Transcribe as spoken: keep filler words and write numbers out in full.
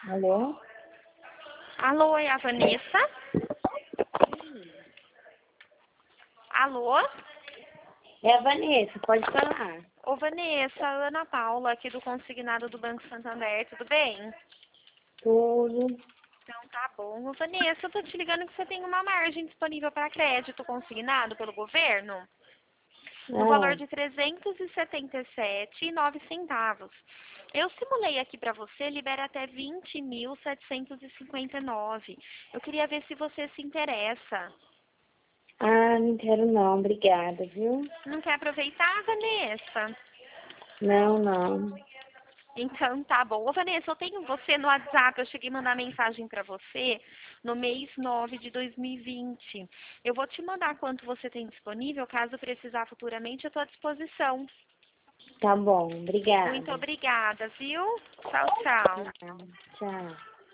Alô? Alô, é a Vanessa? Alô? É a Vanessa, pode falar. Ô, Vanessa, Ana Paula, aqui do Consignado do Banco Santander, tudo bem? Tudo. Então tá bom. Ô, Vanessa, eu tô te ligando que você tem uma margem disponível para crédito consignado pelo governo no valor Ah, de trezentos e setenta e sete reais e nove centavos. Eu simulei aqui para você, libera até vinte mil setecentos e cinquenta e nove. Eu queria ver se você se interessa. ah, não quero não, obrigada, viu? Não quer aproveitar, Vanessa? Não, não. Então, tá bom. Ô, Vanessa, eu tenho você no WhatsApp. Eu cheguei a mandar mensagem pra você no mês nove de dois mil e vinte. Eu vou te mandar quanto você tem disponível. Caso precisar futuramente, eu estou à disposição. Tá bom, Muito obrigada. obrigada, viu? Tchau, tchau. Tchau. Tchau.